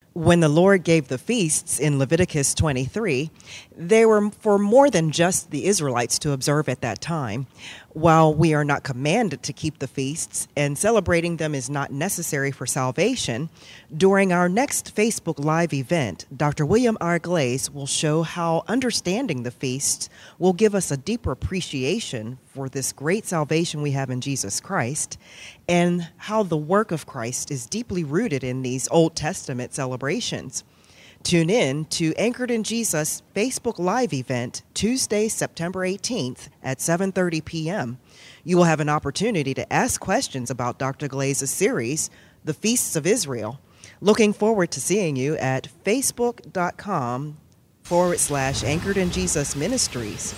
When the Lord gave the feasts in Leviticus 23, they were for more than just the Israelites to observe at that time. While we are not commanded to keep the feasts and celebrating them is not necessary for salvation, during our next Facebook Live event, Dr. William R. Glaze will show how understanding the feasts will give us a deeper appreciation for this great salvation we have in Jesus Christ, and how the work of Christ is deeply rooted in these Old Testament celebrations. Tune in to Anchored in Jesus Facebook Live event Tuesday, September 18th at 7:30 p.m. You will have an opportunity to ask questions about Dr. Glaze's series, The Feasts of Israel. Looking forward to seeing you at facebook.com/Anchored in Jesus Ministries.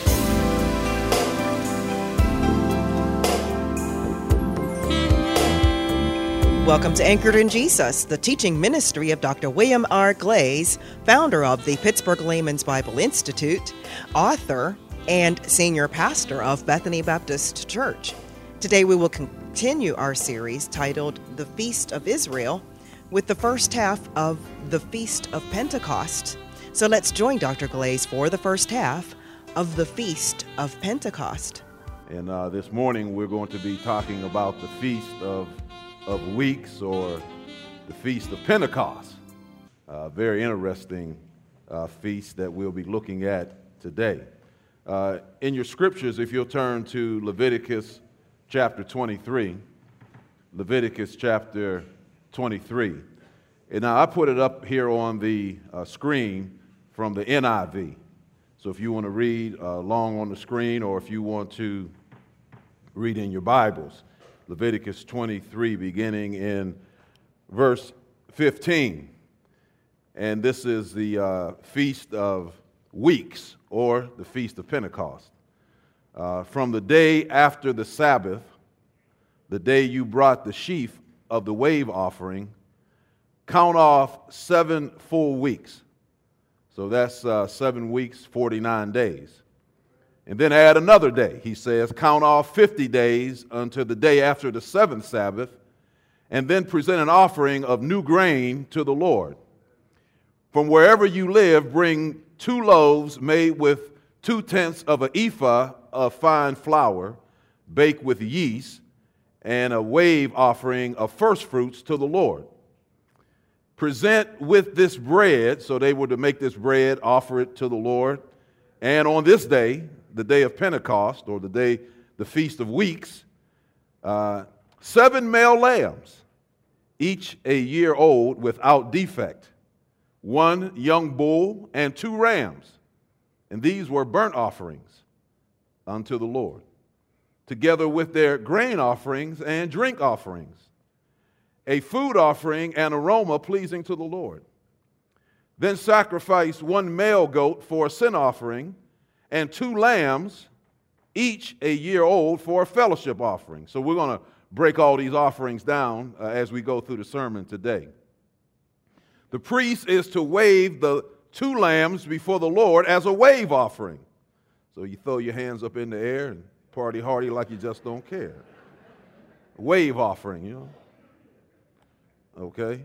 Welcome to Anchored in Jesus, the teaching ministry of Dr. William R. Glaze, founder of the Pittsburgh Layman's Bible Institute, author, and senior pastor of Bethany Baptist Church. Today we will continue our series titled The Feast of Israel with the first half of the Feast of Pentecost. So let's join Dr. Glaze for the first half of the Feast of Pentecost. And this morning we're going to be talking about the Feast of Weeks, or the Feast of Pentecost. Very interesting feast that we'll be looking at today. In your scriptures, if you'll turn to Leviticus chapter 23, Leviticus chapter 23. And now I put it up here on the screen from the NIV. So if you want to read along on the screen, or if you want to read in your Bibles, Leviticus 23, beginning in verse 15. And this is the Feast of Weeks, or the Feast of Pentecost. From the day after the Sabbath, the day you brought the sheaf of the wave offering, count off 7 full weeks. So that's 7 weeks, 49 days. And then add another day. He says, count off 50 days until the day after the seventh Sabbath, and then present an offering of new grain to the Lord. From wherever you live, bring 2 loaves made with 2/10 of an ephah of fine flour, baked with yeast, and a wave offering of first fruits to the Lord. Present with this bread, so they were to make this bread, offer it to the Lord. And on this day, the day of Pentecost, or the Feast of Weeks, 7 male lambs, each a year old without defect, 1 young bull, and 2 rams. And these were burnt offerings unto the Lord, together with their grain offerings and drink offerings, a food offering and aroma pleasing to the Lord. Then sacrifice 1 male goat for a sin offering, and 2 lambs, each a year old, for a fellowship offering. So we're going to break all these offerings down as we go through the sermon today. The priest is to wave the 2 lambs before the Lord as a wave offering. So you throw your hands up in the air and party hardy like you just don't care. Wave offering, you know. Okay.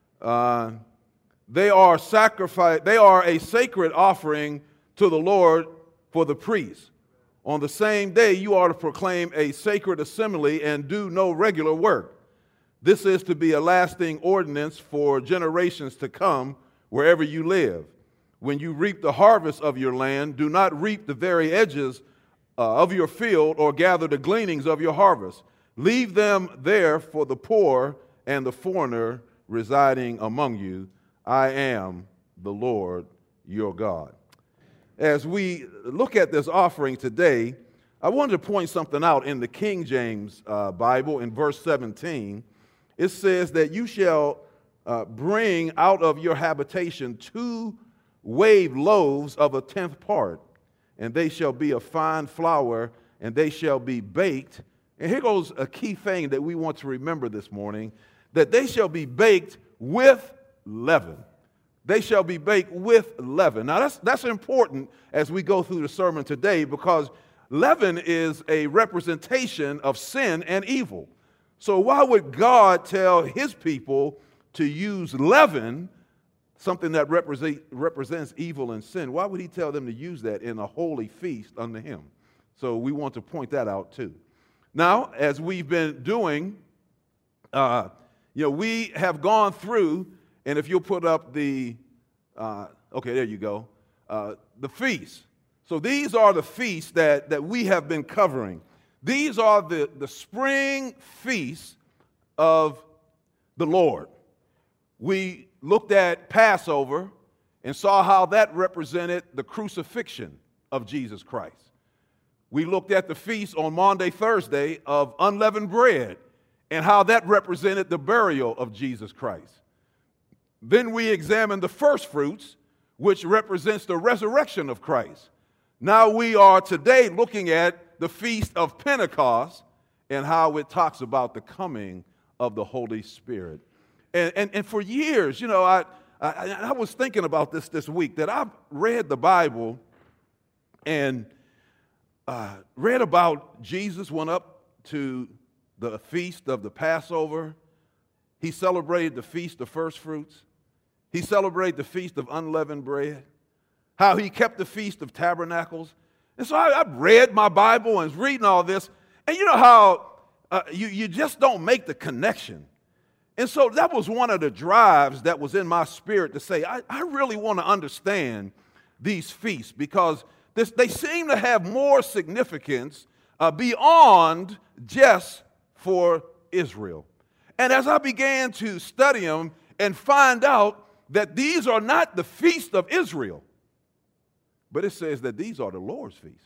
They are a sacred offering to the Lord for the priest. On the same day, you are to proclaim a sacred assembly and do no regular work. This is to be a lasting ordinance for generations to come wherever you live. When you reap the harvest of your land, do not reap the very edges of your field or gather the gleanings of your harvest. Leave them there for the poor and the foreigner residing among you. I am the Lord your God. As we look at this offering today, I wanted to point something out in the King James Bible in verse 17. It says that you shall bring out of your habitation 2 wave loaves of a 10th part, and they shall be of fine flour, and they shall be baked. And here goes a key thing that we want to remember this morning, that they shall be baked with leaven. They shall be baked with leaven. Now, that's important as we go through the sermon today, because leaven is a representation of sin and evil. So why would God tell his people to use leaven, something that represents evil and sin, why would he tell them to use that in a holy feast unto him? So we want to point that out too. Now, as we've been doing, we have gone through, and if you'll put up the, okay, there you go, the feasts. So these are the feasts that we have been covering. These are the spring feasts of the Lord. We looked at Passover and saw how that represented the crucifixion of Jesus Christ. We looked at the feast on Maundy Thursday of unleavened bread and how that represented the burial of Jesus Christ. Then we examined the first fruits, which represents the resurrection of Christ. Now we are today looking at the Feast of Pentecost and how it talks about the coming of the Holy Spirit. And for years, I was thinking about this week, that I've read the Bible and read about Jesus went up to the feast of the Passover. He celebrated the Feast of First Fruits. He celebrated the Feast of Unleavened Bread. How he kept the Feast of Tabernacles. And so I read my Bible and was reading all this. And you know how you just don't make the connection. And so that was one of the drives that was in my spirit to say, I really want to understand these feasts, because they seem to have more significance beyond just for Israel. And as I began to study them and find out that these are not the feast of Israel, but it says that these are the Lord's feasts.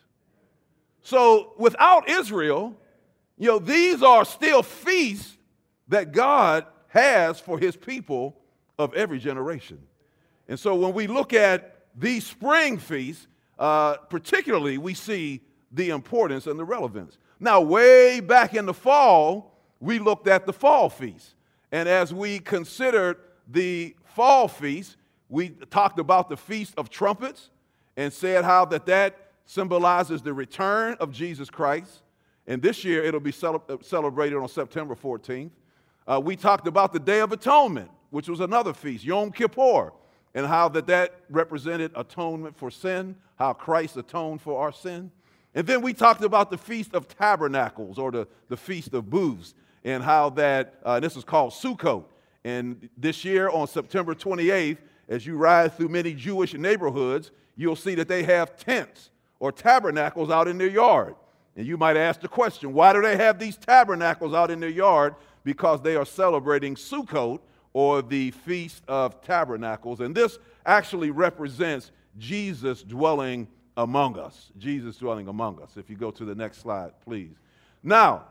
So without Israel, these are still feasts that God has for his people of every generation. And so when we look at these spring feasts, particularly, we see the importance and the relevance. Now, way back in the fall, we looked at the fall feast. And as we considered the fall feast, we talked about the Feast of Trumpets and said how that symbolizes the return of Jesus Christ. And this year, it'll be celebrated on September 14th. We talked about the Day of Atonement, which was another feast, Yom Kippur, and how that represented atonement for sin, how Christ atoned for our sin. And then we talked about the Feast of Tabernacles, or the Feast of Booths, and how this is called Sukkot. And this year on September 28th, as you ride through many Jewish neighborhoods, you'll see that they have tents or tabernacles out in their yard. And you might ask the question, why do they have these tabernacles out in their yard? Because they are celebrating Sukkot, or the Feast of Tabernacles. And this actually represents Jesus dwelling among us. Jesus dwelling among us. If you go to the next slide, please. Now,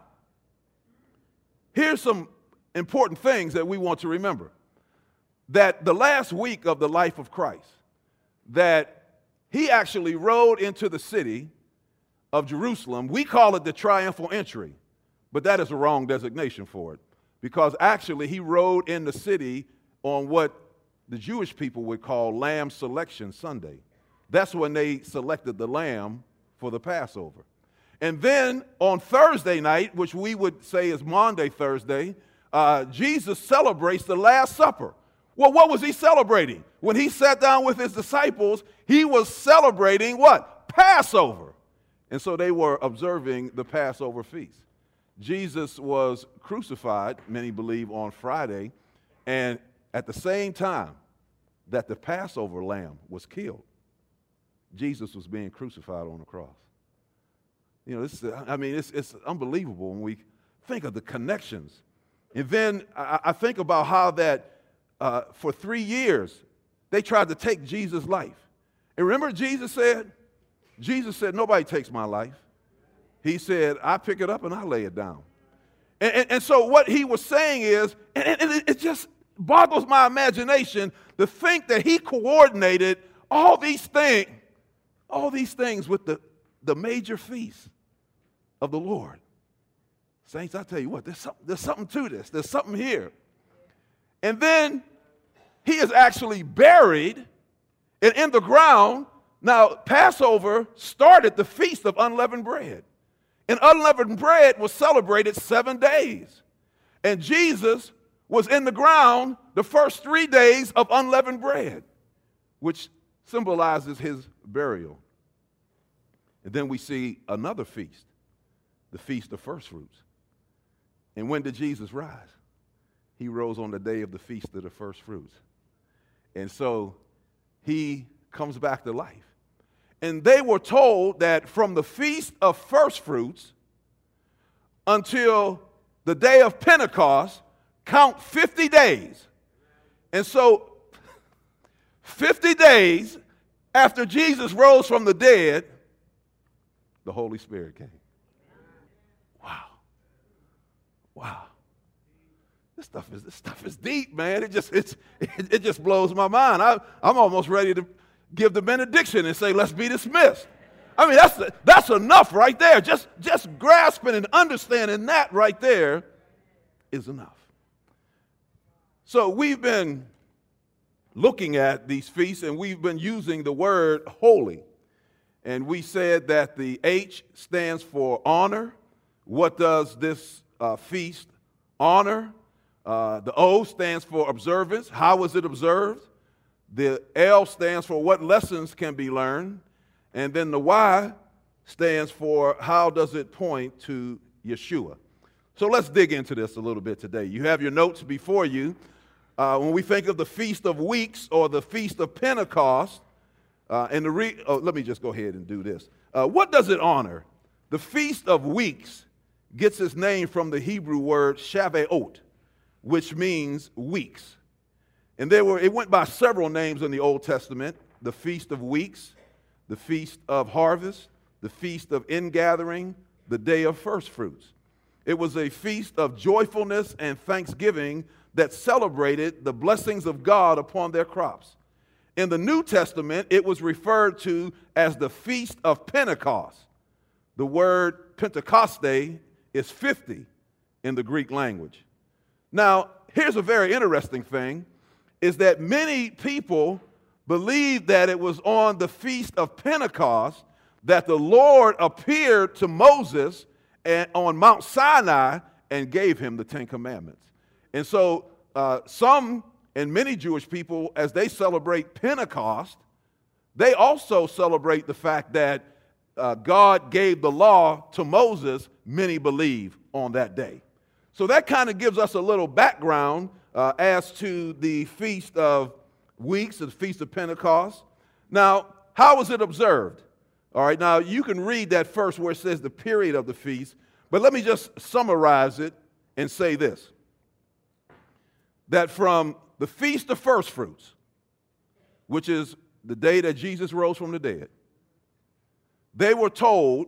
here's some important things that we want to remember. That the last week of the life of Christ, that he actually rode into the city of Jerusalem. We call it the triumphal entry, but that is a wrong designation for it, because actually he rode in the city on what the Jewish people would call Lamb Selection Sunday. That's when they selected the lamb for the Passover. And then on Thursday night, which we would say is Maundy Thursday, Jesus celebrates the Last Supper. Well, what was he celebrating? When he sat down with his disciples, he was celebrating what? Passover. And so they were observing the Passover feast. Jesus was crucified, many believe, on Friday, and at the same time that the Passover lamb was killed, Jesus was being crucified on the cross. It's unbelievable when we think of the connections. And then I think about how that for 3 years they tried to take Jesus' life. And remember Jesus said, nobody takes my life. He said, I pick it up and I lay it down. And so what he was saying is, and it just boggles my imagination to think that he coordinated all these things with the major feast of the Lord. Saints, I tell you what, there's something to this. There's something here. And then he is actually buried and in the ground. Now, Passover started the Feast of Unleavened Bread. And unleavened bread was celebrated 7 days. And Jesus was in the ground the first 3 days of unleavened bread, which symbolizes his burial. And then we see another feast, the Feast of First Fruits. And when did Jesus rise? He rose on the day of the Feast of the First Fruits. And so he comes back to life. And they were told that from the Feast of First Fruits until the day of Pentecost, count 50 days. And so 50 days after Jesus rose from the dead, the Holy Spirit came. Wow. Wow. This stuff is deep, man. It just blows my mind. I'm almost ready to give the benediction and say, let's be dismissed. I mean, that's enough right there. Just grasping and understanding that right there is enough. So we've been looking at these feasts, and we've been using the word holy. And we said that the H stands for honor. What does this feast honor? The O stands for observance. How is it observed? The L stands for what lessons can be learned. And then the Y stands for how does it point to Yeshua. So let's dig into this a little bit today. You have your notes before you. When we think of the Feast of Weeks or the Feast of Pentecost, let me just go ahead and do this. What does it honor? The Feast of Weeks gets its name from the Hebrew word Shavuot, which means weeks. And it went by several names in the Old Testament: the Feast of Weeks, the Feast of Harvest, the Feast of Ingathering, the Day of First Fruits. It was a feast of joyfulness and thanksgiving that celebrated the blessings of God upon their crops. In the New Testament, it was referred to as the Feast of Pentecost. The word Pentecoste is 50 in the Greek language. Now, here's a very interesting thing, is that many people believe that it was on the Feast of Pentecost that the Lord appeared to Moses on Mount Sinai and gave him the Ten Commandments. And so some and many Jewish people, as they celebrate Pentecost, they also celebrate the fact that God gave the law to Moses, many believe, on that day. So that kind of gives us a little background as to the Feast of Weeks, the Feast of Pentecost. Now, how was it observed? All right, now you can read that first where it says the period of the feast, but let me just summarize it and say this: that from the Feast of First Fruits, which is the day that Jesus rose from the dead, they were told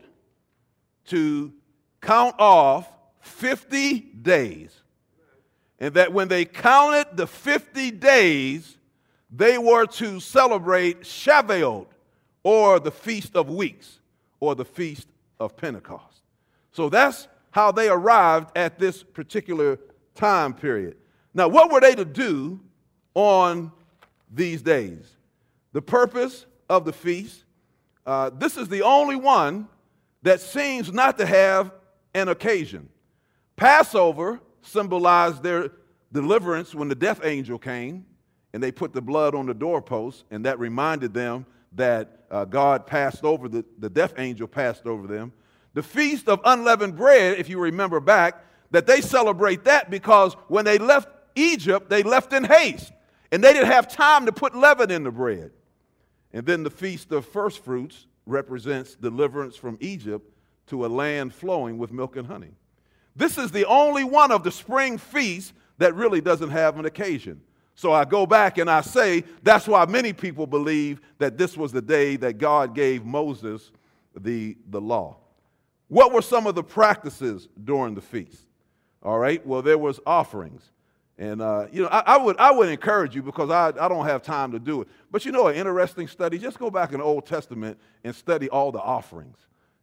to count off 50 days. And that when they counted the 50 days, they were to celebrate Shavuot, or the Feast of Weeks, or the Feast of Pentecost. So that's how they arrived at this particular time period. Now, what were they to do on these days? The purpose of the feast, this is the only one that seems not to have an occasion. Passover symbolized their deliverance when the death angel came, and they put the blood on the doorpost, and that reminded them that God passed over, the death angel passed over them. The Feast of Unleavened Bread, if you remember back, that they celebrate that because when they left Egypt, they left in haste, and they didn't have time to put leaven in the bread. And then the Feast of First Fruits represents deliverance from Egypt to a land flowing with milk and honey. This is the only one of the spring feasts that really doesn't have an occasion. So I go back and I say that's why many people believe that this was the day that God gave Moses the law. What were some of the practices during the feast? All right, well, there was offerings. And, I would encourage you, because I don't have time to do it. But an interesting study, just go back in the Old Testament and study all the offerings.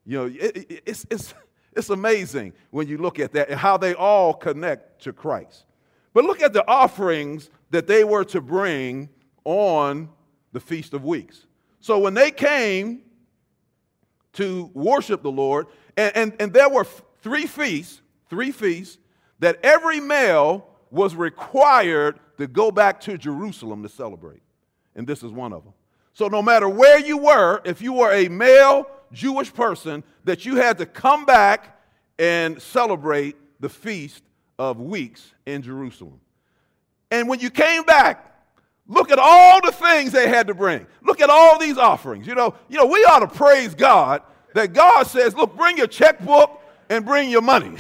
It's amazing when you look at that and how they all connect to Christ. But look at the offerings that they were to bring on the Feast of Weeks. So when they came to worship the Lord, and there were three feasts that every male was required to go back to Jerusalem to celebrate. And this is one of them. So no matter where you were, if you were a male Jewish person, that you had to come back and celebrate the Feast of Weeks in Jerusalem. And when you came back, look at all the things they had to bring. Look at all these offerings. You know, we ought to praise God that God says, look, bring your checkbook and bring your money.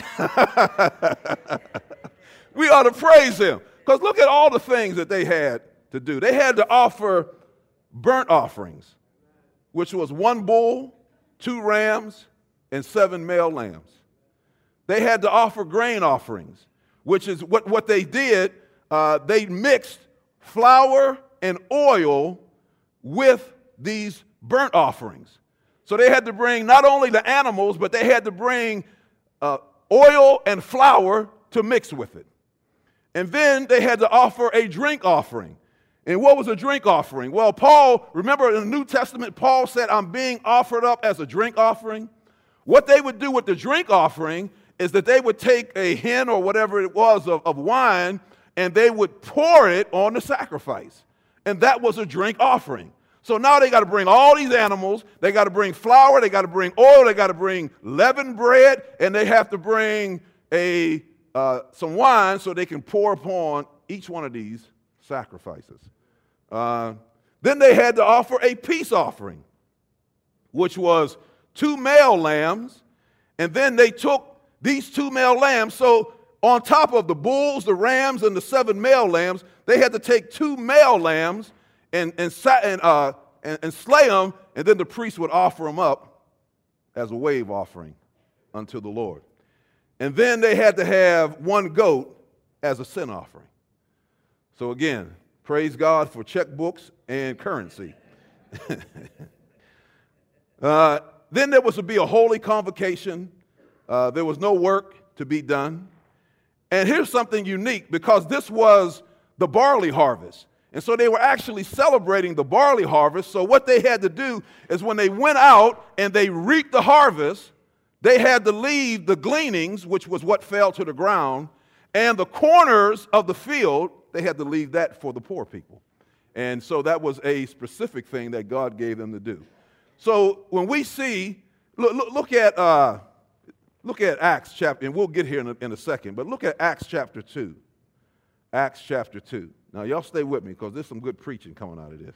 We ought to praise him. Because look at all the things that they had to do. They had to offer burnt offerings, which was 1 bull, 2 rams, and 7 male lambs. They had to offer grain offerings, which is what they did. They mixed flour and oil with these burnt offerings. So they had to bring not only the animals, but they had to bring oil and flour to mix with it. And then they had to offer a drink offering. And what was a drink offering? Well, Paul, remember in the New Testament, Paul said, I'm being offered up as a drink offering. What they would do with the drink offering is that they would take a hin or whatever it was of wine, and they would pour it on the sacrifice. And that was a drink offering. So now they got to bring all these animals. They got to bring flour. They got to bring oil. They got to bring leavened bread. And they have to bring some wine so they can pour upon each one of these sacrifices. Then they had to offer a peace offering, which was 2 male lambs. And then they took these 2 male lambs. So on top of the bulls, the rams, and the 7 male lambs, they had to take 2 male lambs and slay them, and then the priest would offer them up as a wave offering unto the Lord. And then they had to have 1 goat as a sin offering. So again, praise God for checkbooks and currency. Then there was to be a holy convocation. There was no work to be done. And here's something unique, because this was the barley harvest. And so they were actually celebrating the barley harvest. So what they had to do is when they went out and they reaped the harvest, they had to leave the gleanings, which was what fell to the ground, and the corners of the field, they had to leave that for the poor people. And so that was a specific thing that God gave them to do. So when we see, look at Acts chapter, and we'll get here in a second, but look at Acts chapter 2. Acts chapter 2. Now, y'all stay with me, because there's some good preaching coming out of this.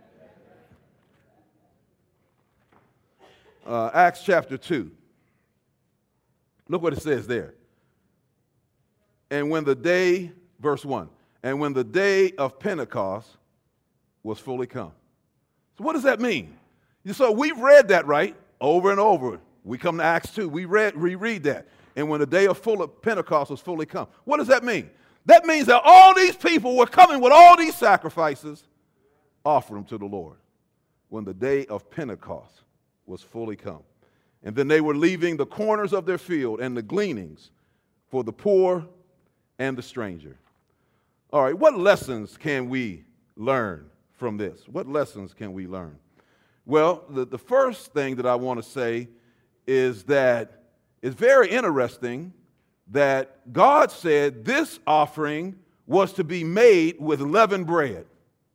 Acts chapter 2. Look what it says there. And when the day, verse 1, and when the day of Pentecost was fully come. So what does that mean? So we've read that, right? Over and over. We come to Acts 2. We reread that. And when the day of Pentecost was fully come. What does that mean? That means that all these people were coming with all these sacrifices, offer them to the Lord when the day of Pentecost was fully come. And then they were leaving the corners of their field and the gleanings for the poor and the stranger. All right, what lessons can we learn from this? What lessons can we learn? Well, the first thing that I want to say is that it's very interesting that God said this offering was to be made with leavened bread.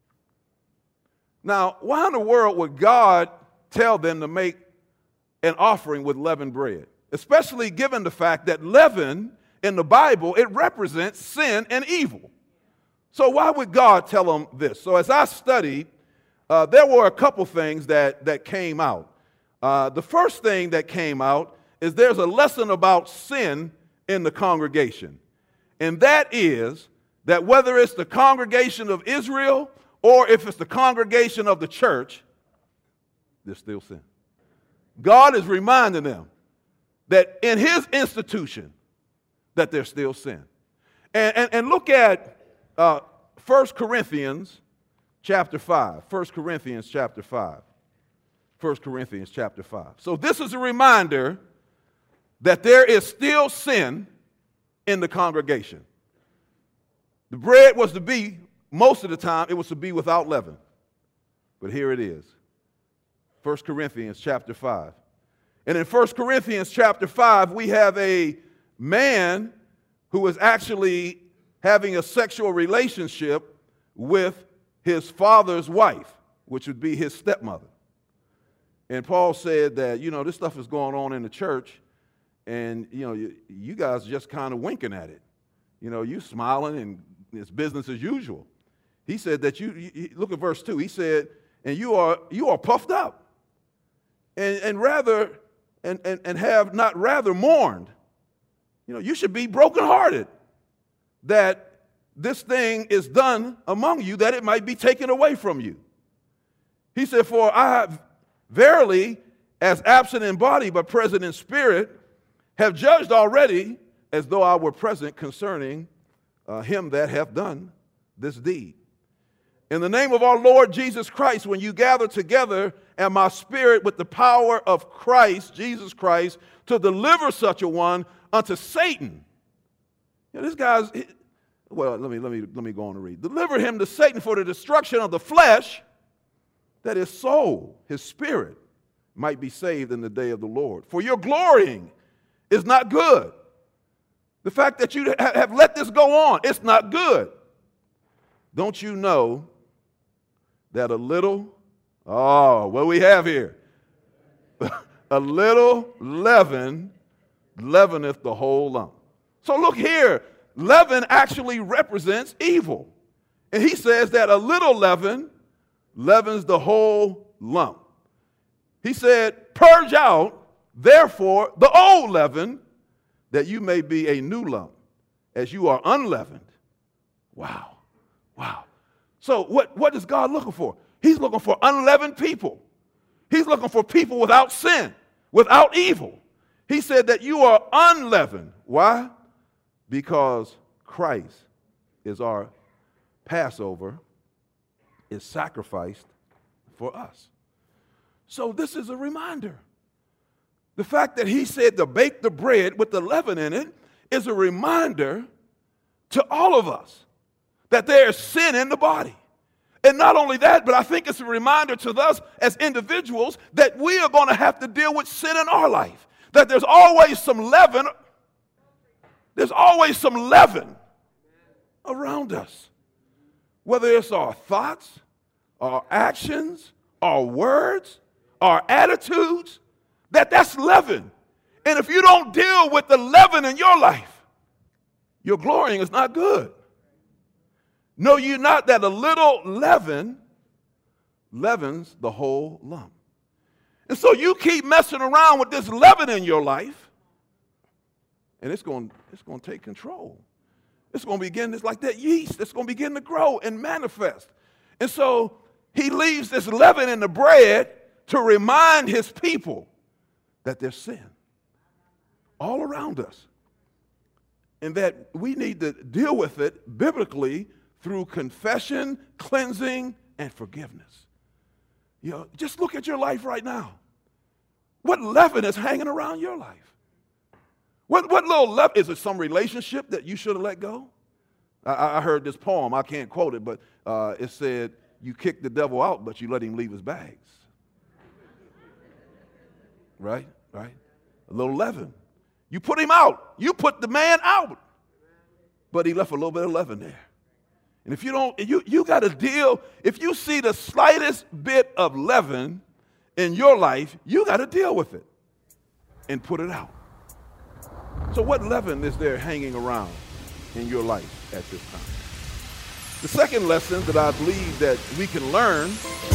Now, why in the world would God tell them to make an offering with leavened bread? Especially given the fact that leaven in the Bible, it represents sin and evil. So why would God tell them this? So as I studied, there were a couple things that came out. The first thing that came out is there's a lesson about sin in the congregation. And that is that whether it's the congregation of Israel or if it's the congregation of the church, there's still sin. God is reminding them that in his institution that there's still sin. And look at 1 Corinthians chapter 5. 1 Corinthians chapter 5. 1 Corinthians chapter 5. So this is a reminder that there is still sin in the congregation. The bread was to be, most of the time, it was to be without leaven. But here it is. 1 Corinthians chapter 5. And in 1 Corinthians chapter 5, we have a man who is actually having a sexual relationship with his father's wife, which would be his stepmother. And Paul said that, this stuff is going on in the church, and, you guys just kind of winking at it. You smiling, and it's business as usual. He said that you look at verse 2. He said, and you are puffed up, and have not rather mourned. You should be brokenhearted that this thing is done among you, that it might be taken away from you. He said, for I have verily, as absent in body but present in spirit, have judged already as though I were present concerning him that hath done this deed. In the name of our Lord Jesus Christ, when you gather together and my spirit with the power of Christ, Jesus Christ, to deliver such a one unto Satan. This guy's, well, let me go on and read. Deliver him to Satan for the destruction of the flesh, that his soul, his spirit, might be saved in the day of the Lord. For your glorying is not good. The fact that you have let this go on, it's not good. Don't you know that a little, what we have here, a little leaven leaveneth the whole lump. So look here, leaven actually represents evil. And he says that a little leaven leavens the whole lump. He said, purge out, therefore, the old leaven, that you may be a new lump, as you are unleavened. Wow. So what is God looking for? He's looking for unleavened people. He's looking for people without sin, without evil. He said that you are unleavened. Why? Because Christ is our Passover, is sacrificed for us. So this is a reminder. The fact that he said to bake the bread with the leaven in it is a reminder to all of us that there is sin in the body. And not only that, but I think it's a reminder to us as individuals that we are going to have to deal with sin in our life. That there's always some leaven. There's always some leaven around us. Whether it's our thoughts, our actions, our words, our attitudes, that's leaven. And if you don't deal with the leaven in your life, your glorying is not good. Know you not that a little leaven leavens the whole lump. And so you keep messing around with this leaven in your life, and it's going to take control. It's going to begin, it's like that yeast. It's going to begin to grow and manifest. And so he leaves this leaven in the bread to remind his people that there's sin all around us, and that we need to deal with it biblically through confession, cleansing, and forgiveness. Just look at your life right now. What leaven is hanging around your life? What little leaven? Is it some relationship that you should have let go? I heard this poem. I can't quote it, but it said, you kick the devil out, but you let him leave his bags. Right? A little leaven. You put him out. You put the man out. But he left a little bit of leaven there. And if you don't, you got to deal, if you see the slightest bit of leaven in your life, you got to deal with it and put it out. So what leaven is there hanging around in your life at this time? The second lesson that I believe that we can learn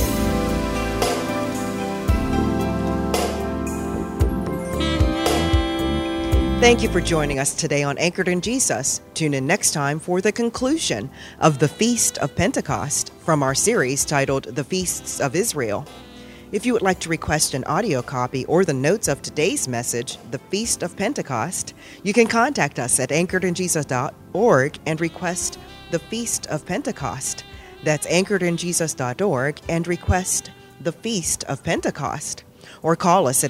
Thank you for joining us today on Anchored in Jesus. Tune in next time for the conclusion of the Feast of Pentecost from our series titled The Feasts of Israel. If you would like to request an audio copy or the notes of today's message, The Feast of Pentecost, you can contact us at anchoredinjesus.org and request The Feast of Pentecost. That's anchoredinjesus.org and request The Feast of Pentecost. Or call us at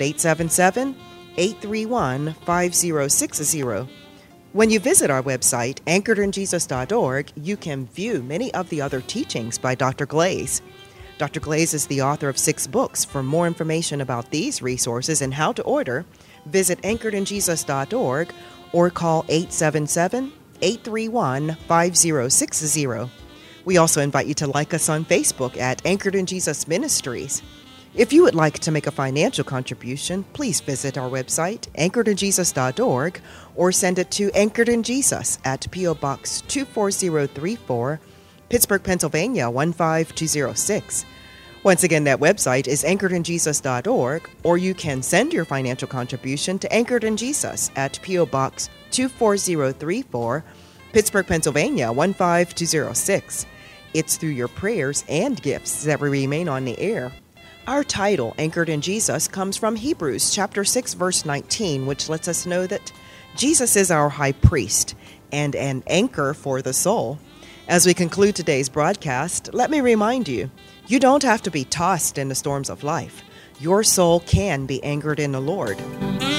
877-831-5060. When you visit our website, anchoredinjesus.org, you can view many of the other teachings by Dr. Glaze. Dr. Glaze is the author of 6 books. For more information about these resources and how to order, visit anchoredinjesus.org or call 831-5060. We also invite you to like us on Facebook at Anchored in Jesus Ministries. If you would like to make a financial contribution, please visit our website, anchoredinjesus.org, or send it to Anchored in Jesus at P.O. Box 24034, Pittsburgh, Pennsylvania 15206. Once again, that website is anchoredinjesus.org, or you can send your financial contribution to Anchored in Jesus at P.O. Box 24034, Pittsburgh, Pennsylvania 15206. It's through your prayers and gifts that we remain on the air. Our title, Anchored in Jesus, comes from Hebrews chapter 6, verse 19, which lets us know that Jesus is our high priest and an anchor for the soul. As we conclude today's broadcast, let me remind you, you don't have to be tossed in the storms of life. Your soul can be anchored in the Lord.